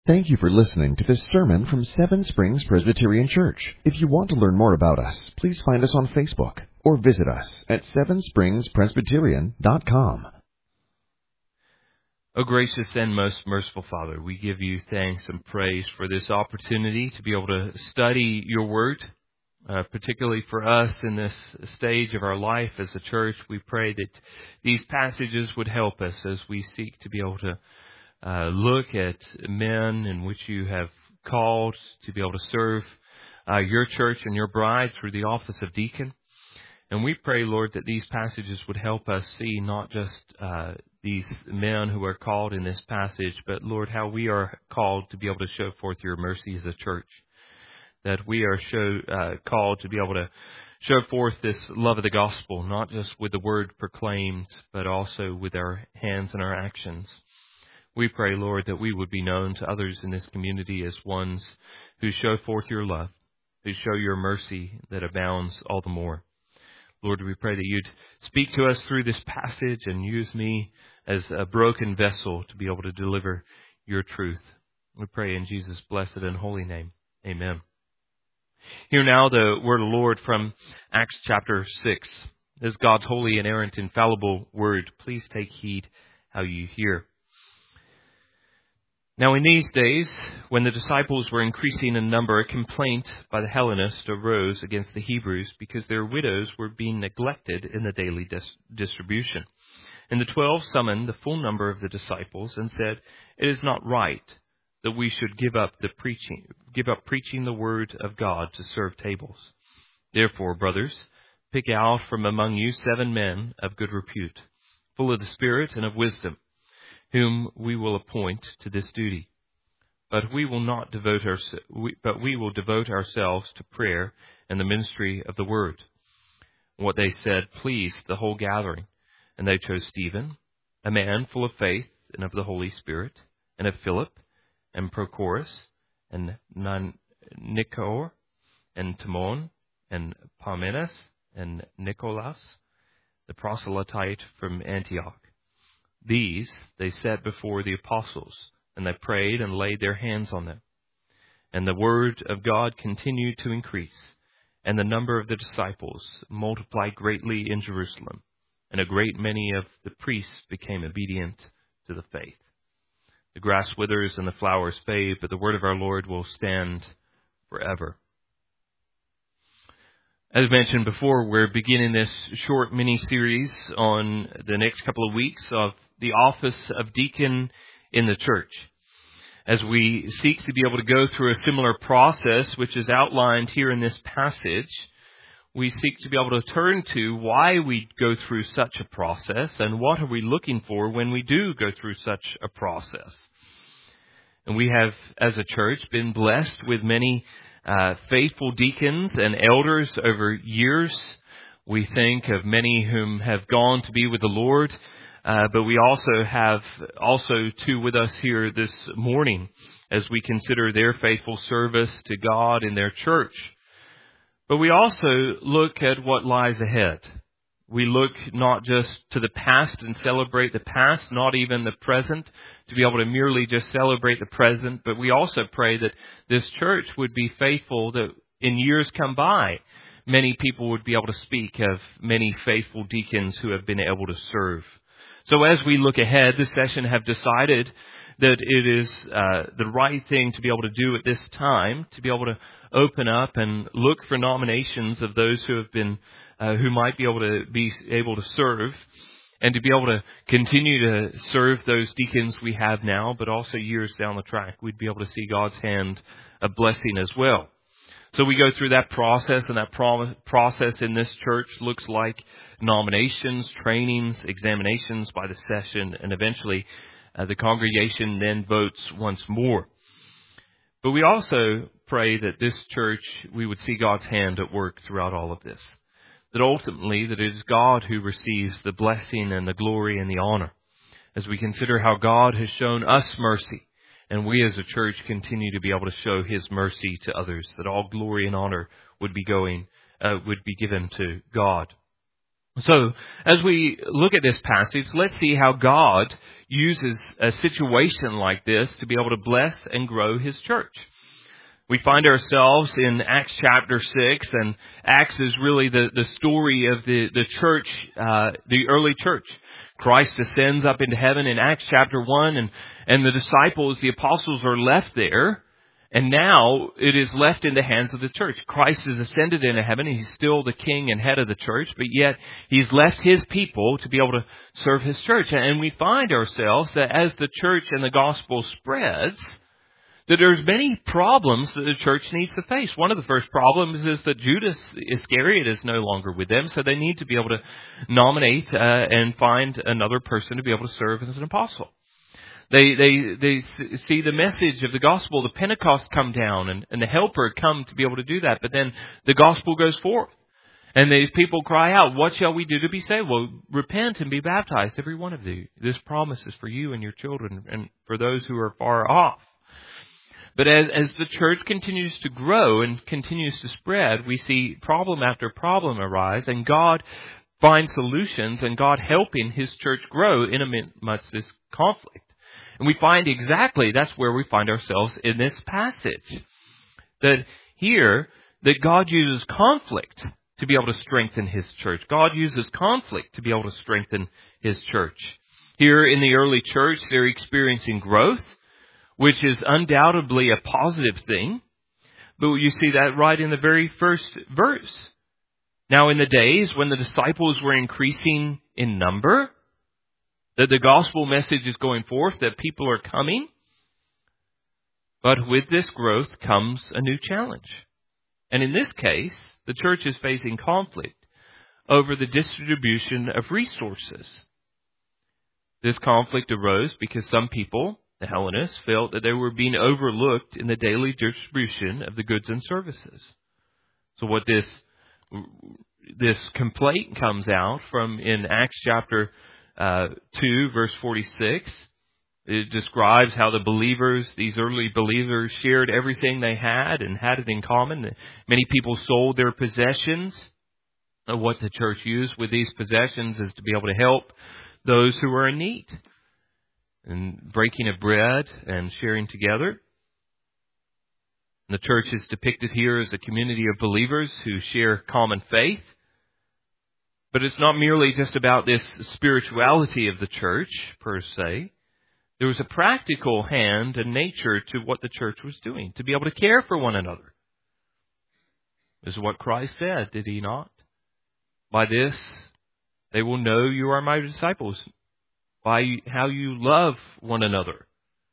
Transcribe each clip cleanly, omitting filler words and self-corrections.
Thank you for listening to this sermon from Seven Springs Presbyterian Church. If you want to learn more about us, please find us on Facebook or visit us at sevenspringspresbyterian.com. O gracious and most merciful Father, we give you thanks and praise for this opportunity to be able to study your word, particularly for us in this stage of our life as a church. We pray that these passages would help us as we seek to be able to look at men in which you have called to be able to serve your church and your bride through the office of deacon. And we pray, Lord, that these passages would help us see not just these men who are called in this passage, but, Lord, how we are called to be able to show forth your mercy as a church. That we are called to be able to show forth this love of the gospel, not just with the word proclaimed, but also with our hands and our actions. We pray, Lord, that we would be known to others in this community as ones who show forth your love, who show your mercy that abounds all the more. Lord, we pray that you'd speak to us through this passage and use me as a broken vessel to be able to deliver your truth. We pray in Jesus' blessed and holy name. Amen. Hear now the word of the Lord from Acts chapter 6. This is God's holy, inerrant, infallible word. Please take heed how you hear. Now in these days, when the disciples were increasing in number, a complaint by the Hellenists arose against the Hebrews because their widows were being neglected in the daily distribution. And the 12 summoned the full number of the disciples and said, "It is not right that we should give up preaching the word of God to serve tables. Therefore, brothers, pick out from among you 7 men of good repute, full of the Spirit and of wisdom, whom we will appoint to this duty. But we will devote ourselves to prayer and the ministry of the word." What they said pleased the whole gathering, and they chose Stephen, a man full of faith and of the Holy Spirit, and of Philip, and Prochorus, and Nicanor, and Timon, and Parmenas, and Nicholas, the proselyte from Antioch. These they set before the apostles, and they prayed and laid their hands on them. And the word of God continued to increase, and the number of the disciples multiplied greatly in Jerusalem, and a great many of the priests became obedient to the faith. The grass withers and the flowers fade, but the word of our Lord will stand forever. As mentioned before, we're beginning this short mini-series on the next couple of weeks of the office of deacon in the church. As we seek to be able to go through a similar process, which is outlined here in this passage, we seek to be able to turn to why we go through such a process and what are we looking for when we do go through such a process. And we have, as a church, been blessed with many faithful deacons and elders over years. We think of many whom have gone to be with the Lord, but we also have two with us here this morning as we consider their faithful service to God in their church. But we also look at what lies ahead. We look not just to the past and celebrate the past, not even the present, to be able to merely just celebrate the present, but we also pray that this church would be faithful, that in years come by, many people would be able to speak of many faithful deacons who have been able to serve. So as we look ahead, this session have decided that it is the right thing to be able to do at this time, to be able to open up and look for nominations of those who have been who might be able to serve, and to be able to continue to serve those deacons we have now, but also years down the track, we'd be able to see God's hand of blessing as well. So we go through that process, and that process in this church looks like nominations, trainings, examinations by the session, and eventually the congregation then votes once more. But we also pray that this church, we would see God's hand at work throughout all of this. That ultimately, that it is God who receives the blessing and the glory and the honor. As we consider how God has shown us mercy, and we as a church continue to be able to show His mercy to others, that all glory and honor would be given to God. So, as we look at this passage, let's see how God uses a situation like this to be able to bless and grow His church. We find ourselves in Acts chapter 6, and Acts is really the story of the church, the early church. Christ ascends up into heaven in Acts chapter 1, and the disciples, the apostles, are left there. And now it is left in the hands of the church. Christ has ascended into heaven. He's still the king and head of the church, but yet He's left His people to be able to serve His church. And we find ourselves that as the church and the gospel spreads, that there's many problems that the church needs to face. One of the first problems is that Judas Iscariot is no longer with them, so they need to be able to nominate and find another person to be able to serve as an apostle. They see the message of the gospel, the Pentecost come down, and the Helper come to be able to do that. But then the gospel goes forth. And these people cry out, what shall we do to be saved? Well, repent and be baptized, every one of you. This promise is for you and your children and for those who are far off. But as the church continues to grow and continues to spread, we see problem after problem arise, and God finds solutions, and God helping His church grow in amidst this conflict. And we find exactly that's where we find ourselves in this passage. That here, that God uses conflict to be able to strengthen His church. God uses conflict to be able to strengthen His church. Here in the early church, they're experiencing growth, which is undoubtedly a positive thing. But you see that right in the very first verse. Now in the days when the disciples were increasing in number, that the gospel message is going forth, that people are coming. But with this growth comes a new challenge. And in this case, the church is facing conflict over the distribution of resources. This conflict arose because some people, the Hellenists, felt that they were being overlooked in the daily distribution of the goods and services. So what this complaint comes out from in Acts chapter 2, verse 46, it describes how the believers, these early believers, shared everything they had and had it in common. Many people sold their possessions. What the church used with these possessions is to be able to help those who are in need, and breaking of bread and sharing together. And the church is depicted here as a community of believers who share common faith. But it's not merely just about this spirituality of the church, per se. There was a practical hand and nature to what the church was doing, to be able to care for one another. This is what Christ said, did He not? By this, they will know you are my disciples, by how you love one another.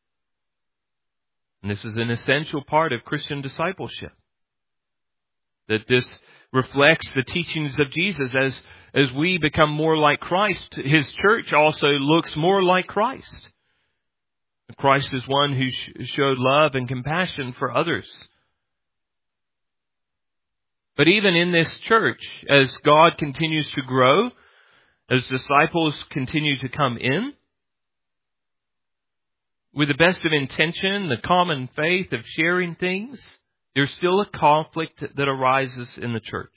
And this is an essential part of Christian discipleship. That this reflects the teachings of Jesus. As we become more like Christ, His church also looks more like Christ. Christ is one who showed love and compassion for others. But even in this church, as God continues to grow, as disciples continue to come in, with the best of intention, the common faith of sharing things, there's still a conflict that arises in the church.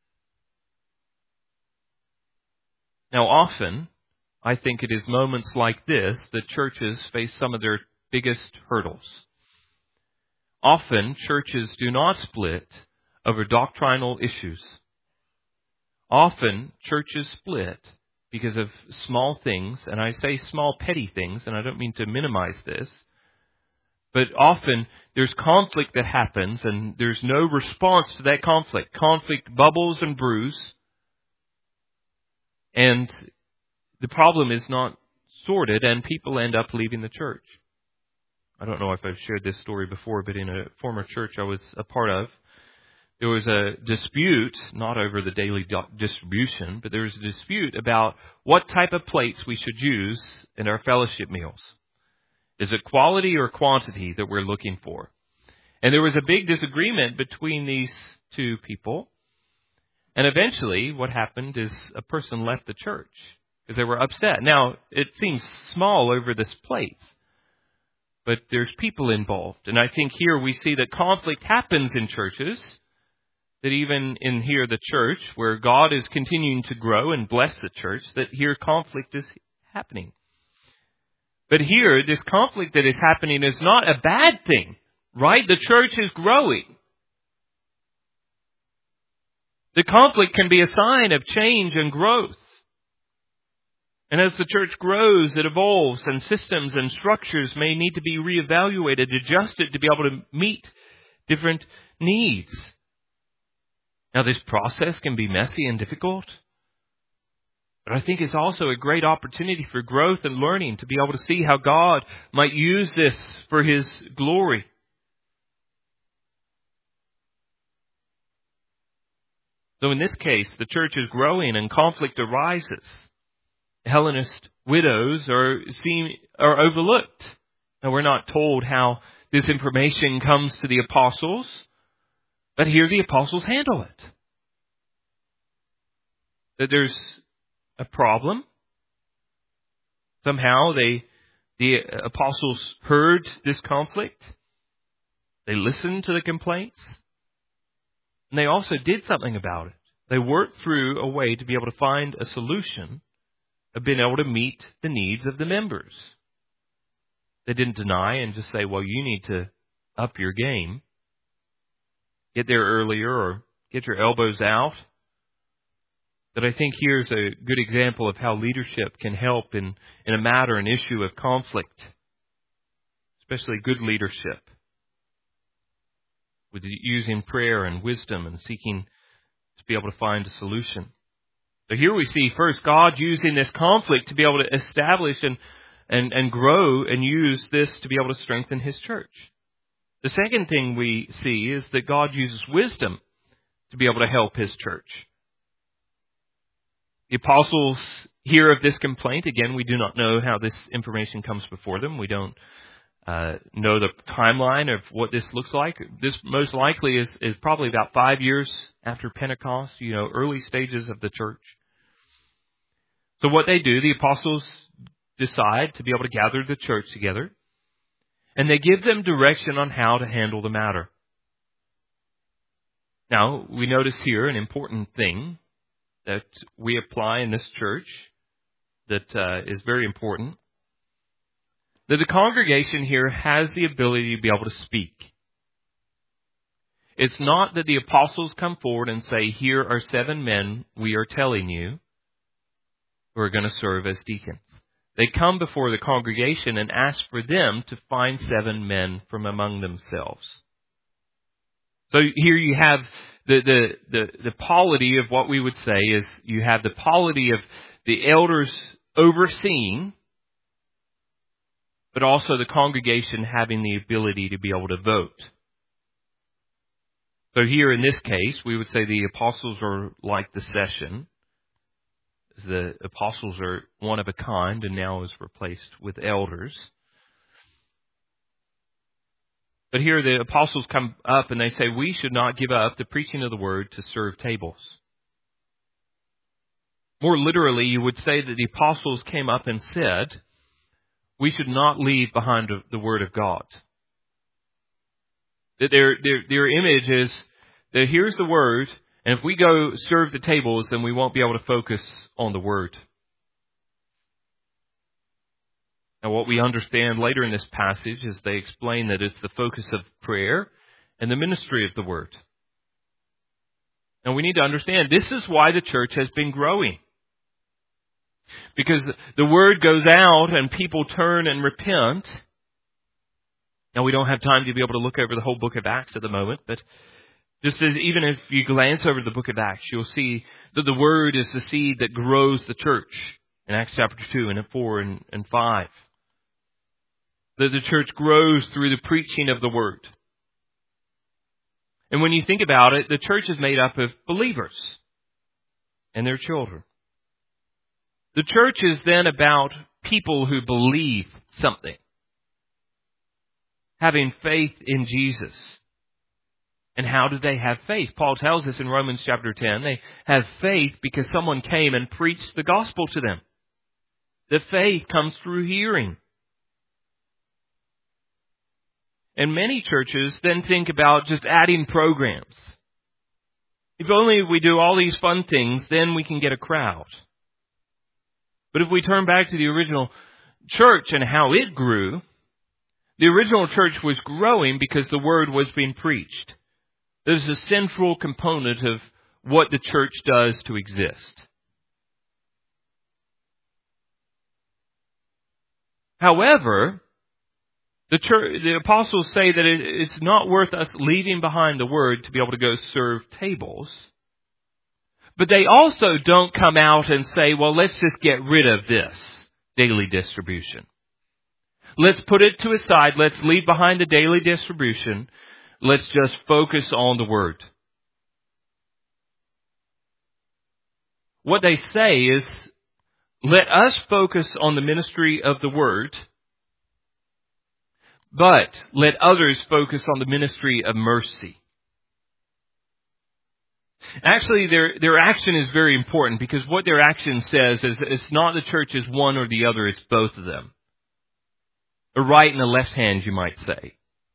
Now often, I think it is moments like this that churches face some of their biggest hurdles. Often, churches do not split over doctrinal issues. Often, churches split because of small things, and I say small petty things, and I don't mean to minimize this, but often there's conflict that happens, and there's no response to that conflict. Conflict bubbles and brews, and the problem is not sorted, and people end up leaving the church. I don't know if I've shared this story before, but in a former church I was a part of, there was a dispute, not over the daily distribution, but there was a dispute about what type of plates we should use in our fellowship meals. Is it quality or quantity that we're looking for? And there was a big disagreement between these two people. And eventually what happened is a person left the church because they were upset. Now, it seems small over this plate, but there's people involved. And I think here we see that conflict happens in churches that even in here, the church, where God is continuing to grow and bless the church, that here conflict is happening. But here, this conflict that is happening is not a bad thing, right? The church is growing. The conflict can be a sign of change and growth. And as the church grows, it evolves, and systems and structures may need to be reevaluated, adjusted to be able to meet different needs. Now, this process can be messy and difficult, but I think it's also a great opportunity for growth and learning to be able to see how God might use this for His glory. So in this case, the church is growing and conflict arises. Hellenist widows are overlooked. Now, we're not told how this information comes to the apostles, but here the apostles handle it. That there's a problem. Somehow the apostles heard this conflict. They listened to the complaints. And they also did something about it. They worked through a way to be able to find a solution of being able to meet the needs of the members. They didn't deny and just say, well, you need to up your game. Get there earlier or get your elbows out. But I think here's a good example of how leadership can help in a matter, an issue of conflict. Especially good leadership. With using prayer and wisdom and seeking to be able to find a solution. So here we see first God using this conflict to be able to establish and grow and use this to be able to strengthen His church. The second thing we see is that God uses wisdom to be able to help His church. The apostles hear of this complaint. Again, we do not know how this information comes before them. We don't know the timeline of what this looks like. This most likely is probably about 5 years after Pentecost, early stages of the church. So what they do, the apostles decide to be able to gather the church together, and they give them direction on how to handle the matter. Now, we notice here an important thing that we apply in this church that is very important. That the congregation here has the ability to be able to speak. It's not that the apostles come forward and say, here are 7 men we are telling you who are going to serve as deacons. They come before the congregation and ask for them to find 7 men from among themselves. So here you have the polity of what we would say is you have the polity of the elders overseeing, but also the congregation having the ability to be able to vote. So here in this case, we would say the apostles are like the session. The apostles are one of a kind and now is replaced with elders. But here the apostles come up and they say, we should not give up the preaching of the word to serve tables. More literally, you would say that the apostles came up and said, we should not leave behind the word of God. That their image is that here's the word, and if we go serve the tables, then we won't be able to focus on the word. Now, what we understand later in this passage is they explain that it's the focus of prayer and the ministry of the word. And we need to understand this is why the church has been growing. Because the word goes out and people turn and repent. Now, we don't have time to be able to look over the whole book of Acts at the moment, but just as even if you glance over the book of Acts, you'll see that the word is the seed that grows the church in Acts chapter 2 and 4 and 5. That the church grows through the preaching of the word. And when you think about it, the church is made up of believers and their children. The church is then about people who believe something. Having faith in Jesus. And how do they have faith? Paul tells us in Romans chapter 10, they have faith because someone came and preached the gospel to them. The faith comes through hearing. And many churches then think about just adding programs. If only we do all these fun things, then we can get a crowd. But if we turn back to the original church and how it grew, the original church was growing because the word was being preached. There's a central component of what the church does to exist. However, the apostles say that it's not worth us leaving behind the word to be able to go serve tables. But they also don't come out and say, well, let's just get rid of this daily distribution. Let's put it to a side. Let's leave behind the daily distribution. Let's just focus on the word. What they say is, let us focus on the ministry of the word, but let others focus on the ministry of mercy. Actually, their action is very important, because what their action says is it's not the church is one or the other, it's both of them. A right and a left hand, you might say.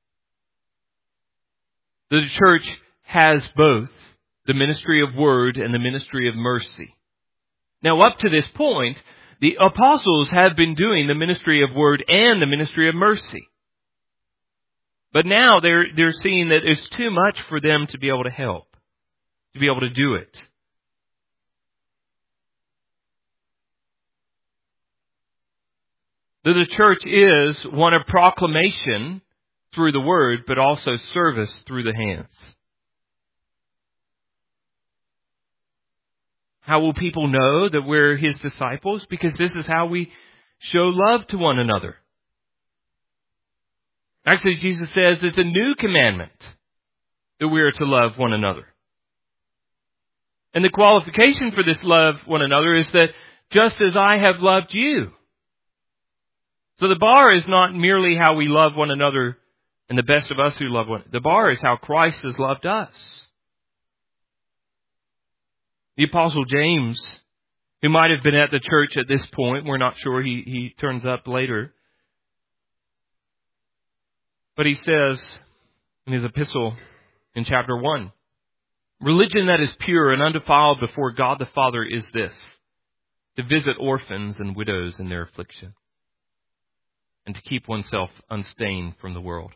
The church has both the ministry of word and the ministry of mercy. Now, up to this point, the apostles have been doing the ministry of word and the ministry of mercy. But now they're seeing that it's too much for them to be able to help, to be able to do it. That the church is one of proclamation through the word, but also service through the hands. How will people know that we're His disciples? Because this is how we show love to one another. Actually, Jesus says it's a new commandment that we are to love one another. And the qualification for this love one another is that just as I have loved you. So the bar is not merely how we love one another and the best of us who love one. The bar is how Christ has loved us. The Apostle James, who might have been at the church at this point, we're not sure, he turns up later. But he says in his epistle in chapter 1, religion that is pure and undefiled before God the Father is this, to visit orphans and widows in their affliction, and to keep oneself unstained from the world.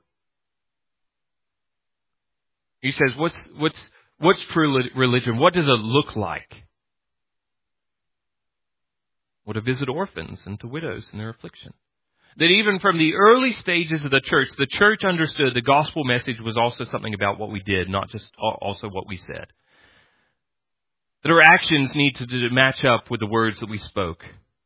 He says, what's true religion? What does it look like? Well, to visit orphans and to widows in their affliction. That even from the early stages of the church understood the gospel message was also something about what we did, not just also what we said. That our actions need to match up with the words that we spoke.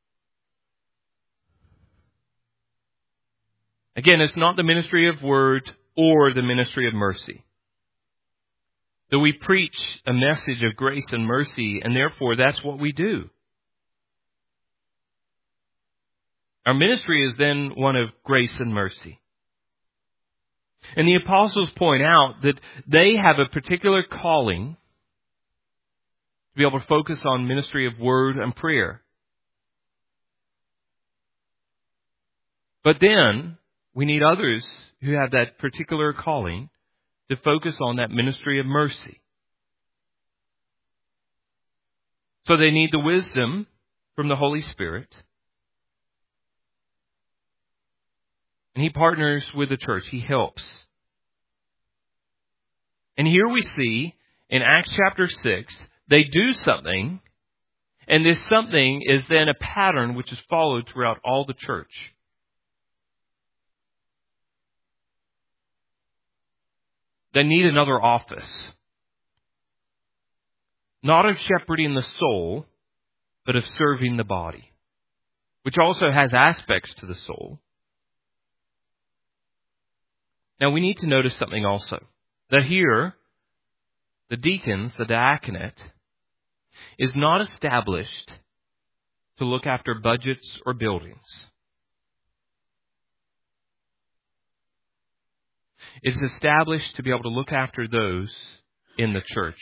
Again, it's not the ministry of word or the ministry of mercy. That we preach a message of grace and mercy, and therefore that's what we do. Our ministry is then one of grace and mercy. And the apostles point out that they have a particular calling to be able to focus on ministry of word and prayer. But then we need others who have that particular calling to focus on that ministry of mercy. So they need the wisdom from the Holy Spirit. And He partners with the church. He helps. And here we see in Acts chapter 6, they do something, and this something is then a pattern which is followed throughout all the church. They need another office. Not of shepherding the soul, but of serving the body, which also has aspects to the soul. Now we need to notice something also. That here, the deacons, the diaconate, is not established to look after budgets or buildings. It's established to be able to look after those in the church.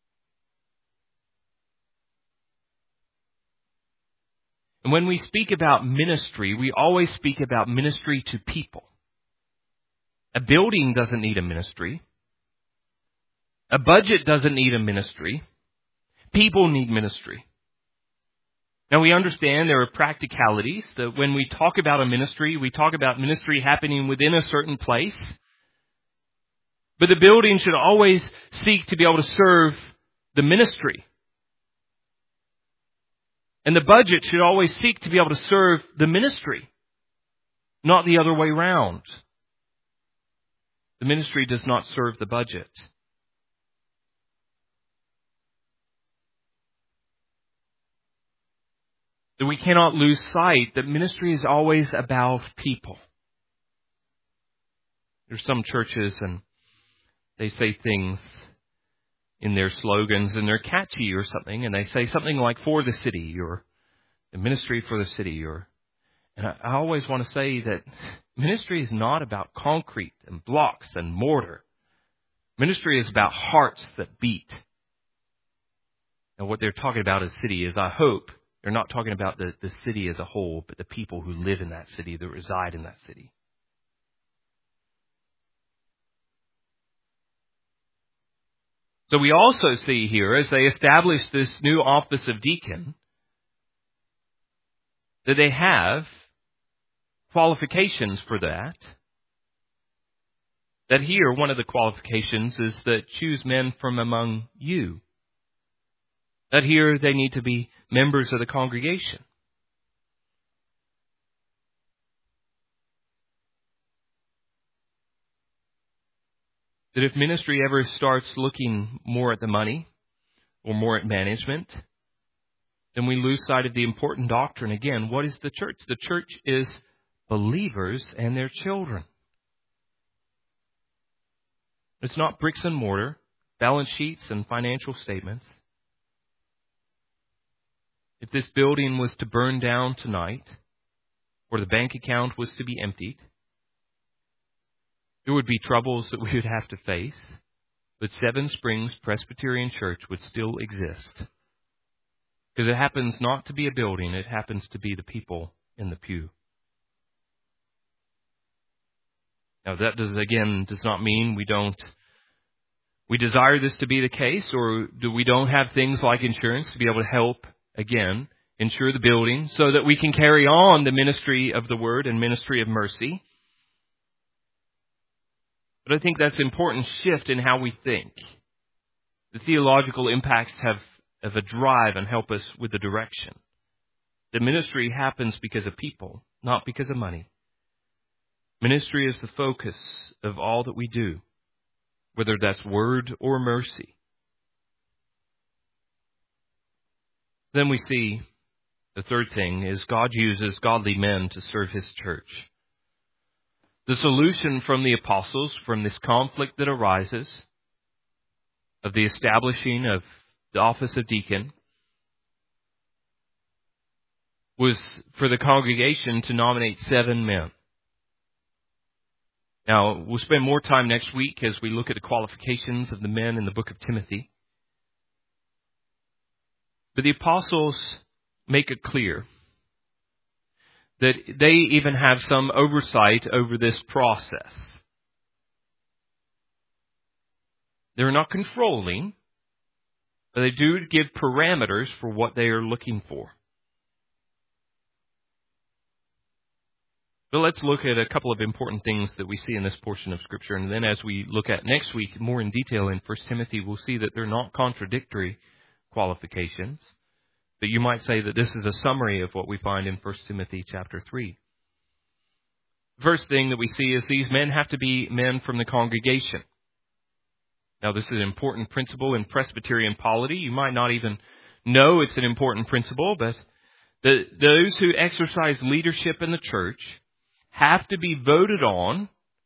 And when we speak about ministry, we always speak about ministry to people. A building doesn't need a ministry. A budget doesn't need a ministry. People need ministry. Now we understand there are practicalities that when we talk about a ministry, we talk about ministry happening within a certain place. But the building should always seek to be able to serve the ministry. And the budget should always seek to be able to serve the ministry, not the other way around. The ministry does not serve the budget. That we cannot lose sight that ministry is always about people. There's some churches and they say things in their slogans and they're catchy or something, and they say something like "for the city" or "the ministry for the city," and I always want to say that ministry is not about concrete and blocks and mortar. Ministry is about hearts that beat. And what they're talking about as city is, I hope, they're not talking about the city as a whole, but the people who live in that city, that reside in that city. So we also see here, as they establish this new office of deacon, that they have qualifications for that. That here, one of the qualifications is that choose men from among you. That here they need to be members of the congregation. That if ministry ever starts looking more at the money or more at management, then we lose sight of the important doctrine. Again, what is the church? The church is believers and their children. It's not bricks and mortar, balance sheets and financial statements. If this building was to burn down tonight, or the bank account was to be emptied, there would be troubles that we would have to face, but Seven Springs Presbyterian Church would still exist. Because it happens not to be a building, it happens to be the people in the pew. Now that does not mean we desire this to be the case, or do we don't have things like insurance to be able to help, again, insure the building so that we can carry on the ministry of the word and ministry of mercy. But I think that's an important shift in how we think. The theological impacts have a drive and help us with the direction. The ministry happens because of people, not because of money. Ministry is the focus of all that we do, whether that's word or mercy. Then we see the third thing is God uses godly men to serve His church. The solution from the apostles, from this conflict that arises of the establishing of the office of deacon, was for the congregation to nominate 7 men. Now, we'll spend more time next week as we look at the qualifications of the men in the book of Timothy. But the apostles make it clear that they even have some oversight over this process. They're not controlling, but they do give parameters for what they are looking for. So let's look at a couple of important things that we see in this portion of Scripture. And then as we look at next week more in detail in 1 Timothy, we'll see that they're not contradictory qualifications. But you might say that this is a summary of what we find in 1 Timothy chapter 3. The first thing that we see is these men have to be men from the congregation. Now, this is an important principle in Presbyterian polity. You might not even know it's an important principle, but those who exercise leadership in the church have to be voted on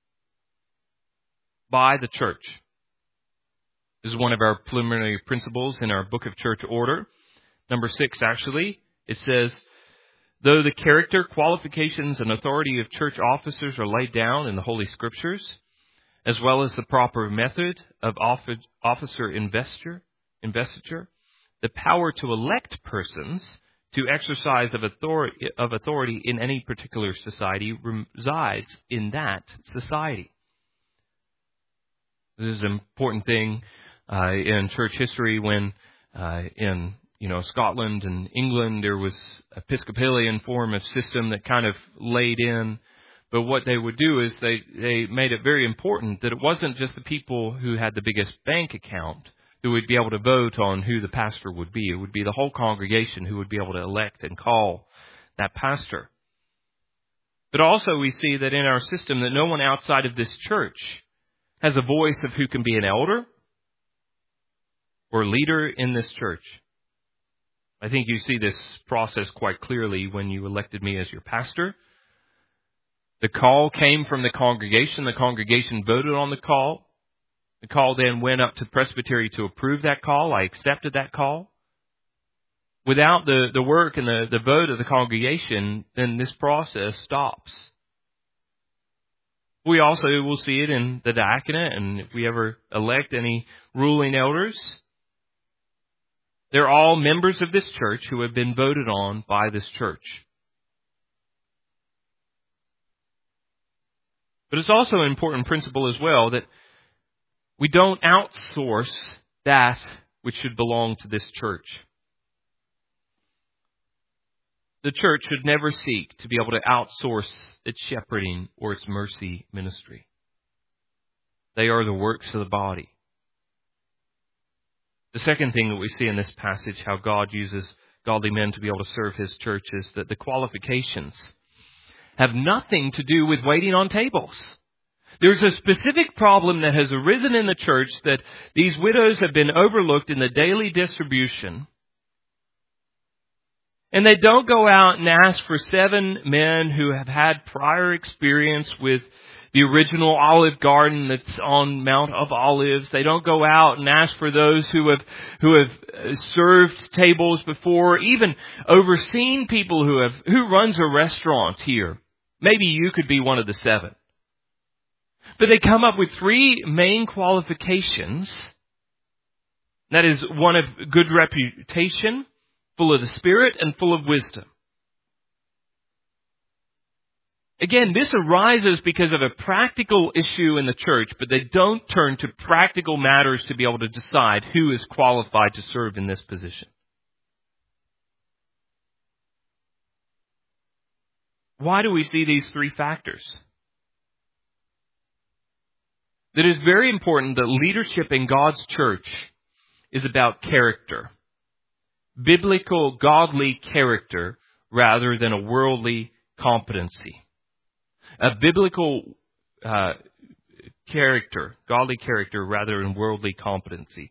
by the church. This is one of our preliminary principles in our Book of Church Order. Number 6, actually, it says, though the character, qualifications, and authority of church officers are laid down in the Holy Scriptures, as well as the proper method of officer investiture, the power to elect persons to exercise of authority in any particular society resides in that society. This is an important thing in church history when in Scotland and England there was Episcopalian form of system that kind of laid in. But what they would do is they made it very important that it wasn't just the people who had the biggest bank account who would be able to vote on who the pastor would be. It would be the whole congregation who would be able to elect and call that pastor. But also we see that in our system that no one outside of this church has a voice of who can be an elder or leader in this church. I think you see this process quite clearly when you elected me as your pastor. The call came from the congregation. The congregation voted on the call. The call then went up to presbytery to approve that call. I accepted that call. Without the work and the vote of the congregation, then this process stops. We also will see it in the diaconate, and if we ever elect any ruling elders, they're all members of this church who have been voted on by this church. But it's also an important principle as well that we don't outsource that which should belong to this church. The church should never seek to be able to outsource its shepherding or its mercy ministry. They are the works of the body. The second thing that we see in this passage, how God uses godly men to be able to serve His church, is that the qualifications have nothing to do with waiting on tables. There's a specific problem that has arisen in the church that these widows have been overlooked in the daily distribution. And they don't go out and ask for 7 men who have had prior experience with the original olive garden that's on Mount of Olives. They don't go out and ask for those who have served tables before, even overseen people who runs a restaurant here. Maybe you could be one of the 7. But they come up with 3 main qualifications. That is, one of good reputation, full of the Spirit, and full of wisdom. Again, this arises because of a practical issue in the church, but they don't turn to practical matters to be able to decide who is qualified to serve in this position. Why do we see these 3 factors? That it is very important that leadership in God's church is about character. Biblical, godly character rather than a worldly competency. A biblical character, godly character rather than worldly competency.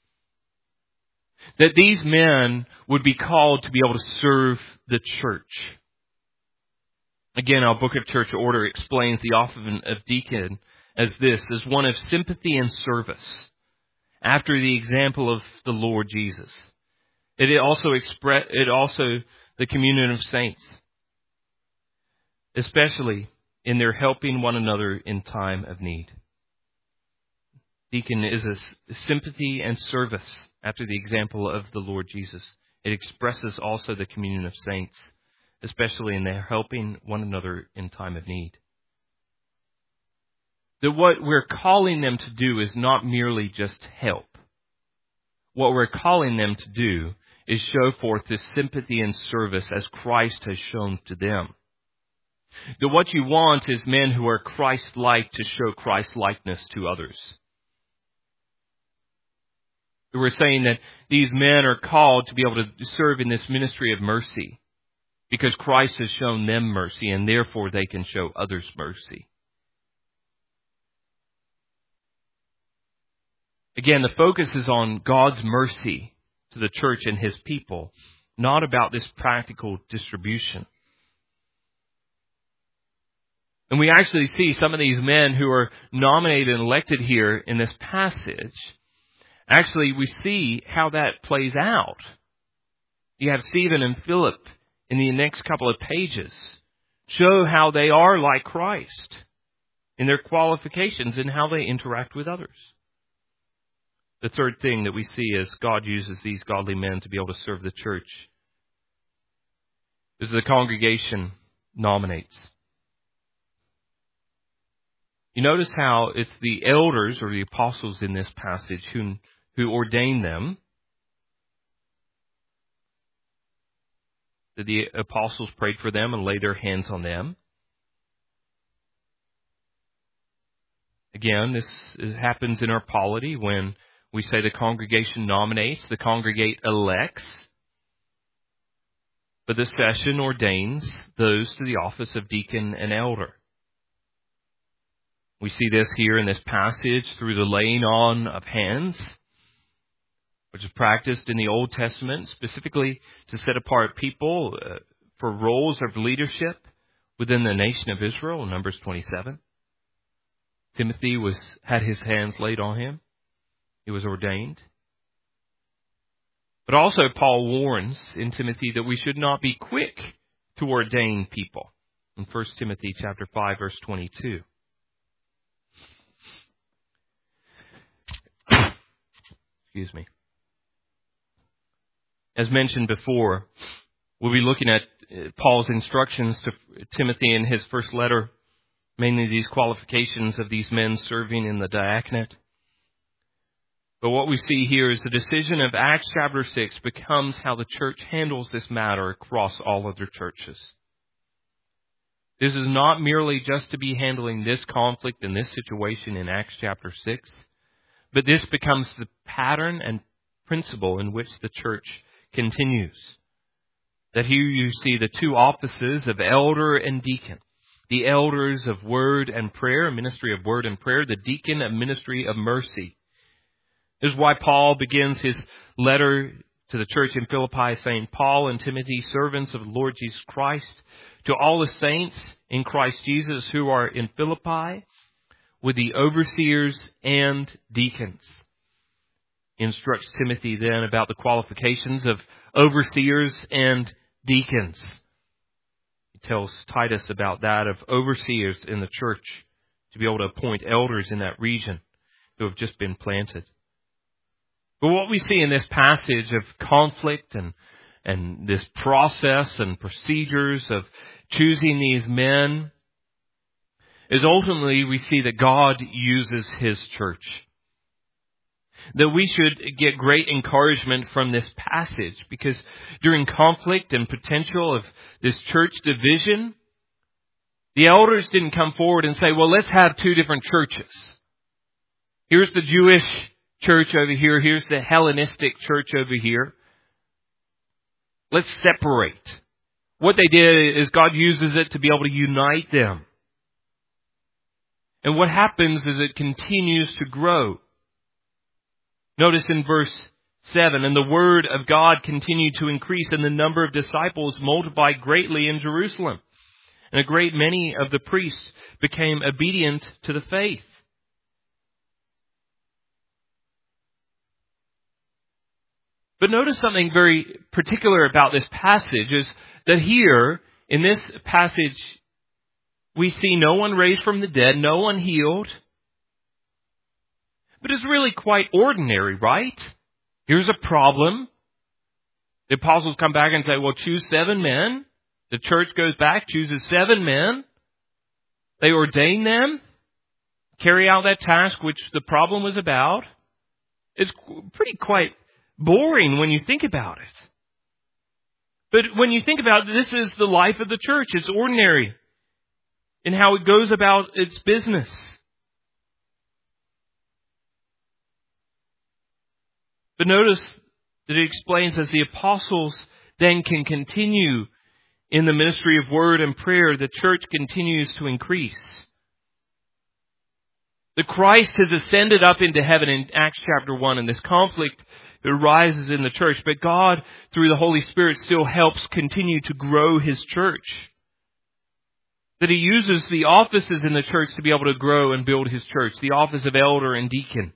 That these men would be called to be able to serve the church. Again, our Book of Church Order explains the office of deacon as one of sympathy and service, after the example of the Lord Jesus. It also the communion of saints, especially in their helping one another in time of need. Deacon is a sympathy and service after the example of the Lord Jesus. It expresses also the communion of saints, especially in their helping one another in time of need. That what we're calling them to do is not merely just help. What we're calling them to do is show forth this sympathy and service as Christ has shown to them. That what you want is men who are Christ-like to show Christ-likeness to others. We're saying that these men are called to be able to serve in this ministry of mercy because Christ has shown them mercy and therefore they can show others mercy. Again, the focus is on God's mercy to the church and His people, not about this practical distribution. And we actually see some of these men who are nominated and elected here in this passage. Actually, we see how that plays out. You have Stephen and Philip in the next couple of pages show how they are like Christ in their qualifications and how they interact with others. The third thing that we see as God uses these godly men to be able to serve the church is the congregation nominates. You notice how it's the elders or the apostles in this passage who who ordained them, that the apostles prayed for them and laid their hands on them. Again, this happens in our polity when we say the congregation nominates, the congregate elects, but the session ordains those to the office of deacon and elder. We see this here in this passage through the laying on of hands, which is practiced in the Old Testament, specifically to set apart people for roles of leadership within the nation of Israel, in Numbers 27. Timothy had his hands laid on him. He was ordained. But also Paul warns in Timothy that we should not be quick to ordain people. In 1 Timothy chapter 5, verse 22. Excuse me. As mentioned before, we'll be looking at Paul's instructions to Timothy in his first letter, mainly these qualifications of these men serving in the diaconate. But what we see here is the decision of Acts chapter 6 becomes how the church handles this matter across all other churches. This is not merely just to be handling this conflict and this situation in Acts chapter 6, but this becomes the pattern and principle in which the church continues. That here you see the two offices of elder and deacon. The elders of word and prayer, a ministry of word and prayer. The deacon, a ministry of mercy. This is why Paul begins his letter to the church in Philippi saying, Paul and Timothy, servants of the Lord Jesus Christ, to all the saints in Christ Jesus who are in Philippi, with the overseers and deacons. He instructs Timothy then about the qualifications of overseers and deacons. He tells Titus about that, of overseers in the church, to be able to appoint elders in that region who have just been planted. But what we see in this passage of conflict and this process and procedures of choosing these men is ultimately we see that God uses His church. That we should get great encouragement from this passage, because during conflict and potential of this church division, the elders didn't come forward and say, well, let's have two different churches. Here's the Jewish church over here. Here's the Hellenistic church over here. Let's separate. What they did is God uses it to be able to unite them. And what happens is it continues to grow. Notice in verse 7, and the word of God continued to increase, and the number of disciples multiplied greatly in Jerusalem. And a great many of the priests became obedient to the faith. But notice something very particular about this passage is that here, in this passage, we see no one raised from the dead, no one healed. But it's really quite ordinary, right? Here's a problem. The apostles come back and say, well, choose 7 men. The church goes back, chooses 7 men. They ordain them, carry out that task which the problem was about. It's pretty quite boring when you think about it. But when you think about it, this is the life of the church. It's ordinary in how it goes about its business. But notice that it explains as the apostles then can continue in the ministry of word and prayer, the church continues to increase. The Christ has ascended up into heaven in Acts chapter 1, and this conflict arises in the church. But God, through the Holy Spirit, still helps continue to grow His church. That He uses the offices in the church to be able to grow and build His church. The office of elder and deacon.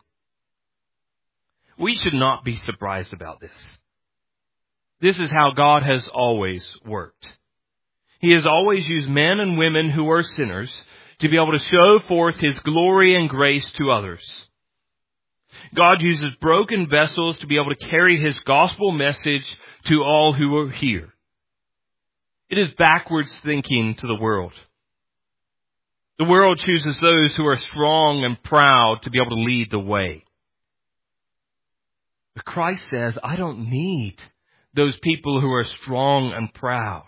We should not be surprised about this. This is how God has always worked. He has always used men and women who are sinners to be able to show forth His glory and grace to others. God uses broken vessels to be able to carry His gospel message to all who are here. It is backwards thinking to the world. The world chooses those who are strong and proud to be able to lead the way. But Christ says, I don't need those people who are strong and proud.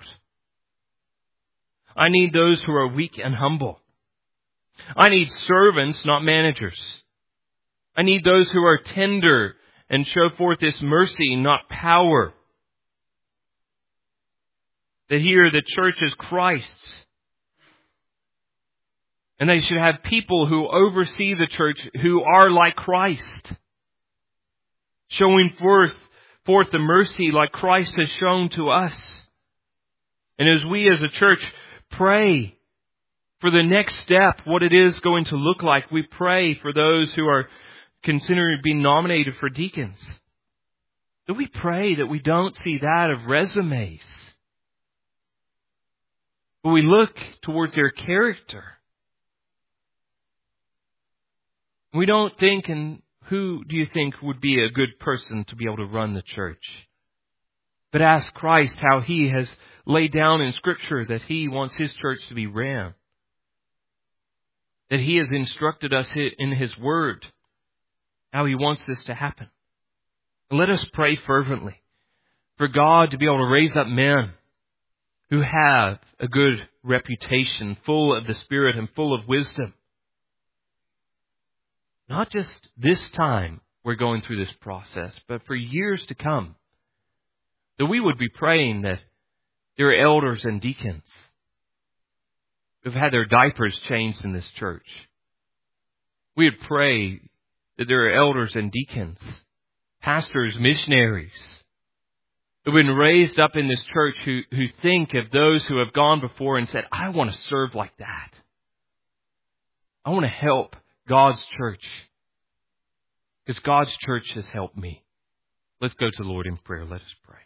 I need those who are weak and humble. I need servants, not managers. I need those who are tender and show forth this mercy, not power. That here the church is Christ's. And they should have people who oversee the church who are like Christ. Showing forth the mercy like Christ has shown to us. And as we as a church pray for the next step, what it is going to look like, we pray for those who are considering being nominated for deacons. Do we pray that we don't see that of resumes? But we look towards their character. We don't think, and who do you think would be a good person to be able to run the church? But ask Christ how He has laid down in Scripture that He wants His church to be ran. That He has instructed us in His Word how He wants this to happen. And let us pray fervently for God to be able to raise up men who have a good reputation, full of the Spirit and full of wisdom. Not just this time we're going through this process, but for years to come. That we would be praying that there are elders and deacons who've had their diapers changed in this church. We would pray that there are elders and deacons, pastors, missionaries, who've been raised up in this church who think of those who have gone before and said, I want to serve like that. I want to help God's church, because God's church has helped me. Let's go to the Lord in prayer. Let us pray.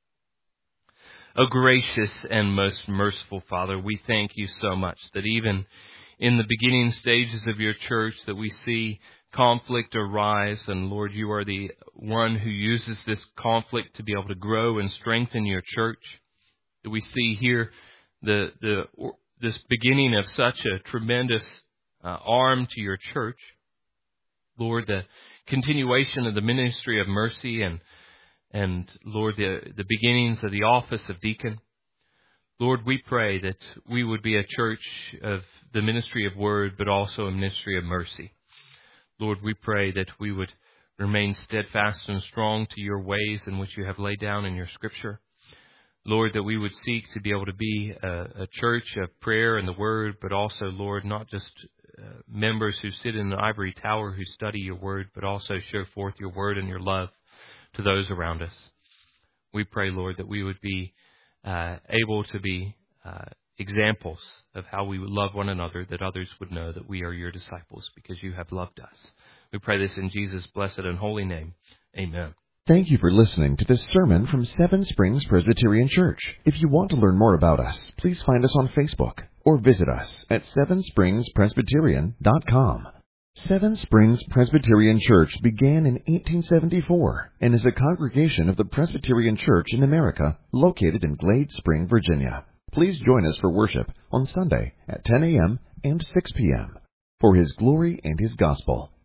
O gracious and most merciful Father, we thank You so much that even in the beginning stages of Your church that we see conflict arise, and Lord, You are the one who uses this conflict to be able to grow and strengthen Your church. That we see here this beginning of such a tremendous arm to Your church. Lord, the continuation of the ministry of mercy and Lord, the beginnings of the office of deacon. Lord, we pray that we would be a church of the ministry of word, but also a ministry of mercy. Lord, we pray that we would remain steadfast and strong to Your ways in which You have laid down in Your Scripture. Lord, that we would seek to be able to be a church of prayer and the Word, but also, Lord, not just members who sit in the ivory tower who study Your Word, but also show forth Your Word and Your love to those around us. We pray, Lord, that we would be able to be examples of how we would love one another, that others would know that we are Your disciples because You have loved us. We pray this in Jesus' blessed and holy name. Amen. Thank you for listening to this sermon from Seven Springs Presbyterian Church. If you want to learn more about us, please find us on Facebook or visit us at sevenspringspresbyterian.com. Seven Springs Presbyterian Church began in 1874 and is a congregation of the Presbyterian Church in America located in Glade Spring, Virginia. Please join us for worship on Sunday at 10 a.m. and 6 p.m. for His glory and His gospel.